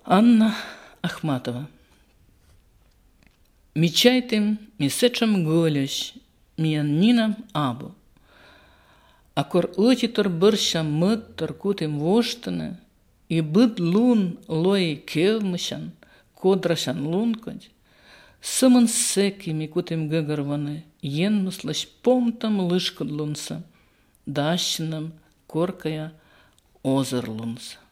Анна Ахматова. Мечайтым, месечем гөлеш, мияннинам абу. Акор ытитор быршам мыттор кутым воштыны, и быд лун лой келмышан, кодрашан лункодь, сымын секими кутым гыгырваны, енмыслаш помтам лышкод лунса, дащиным коркая озыр лунса.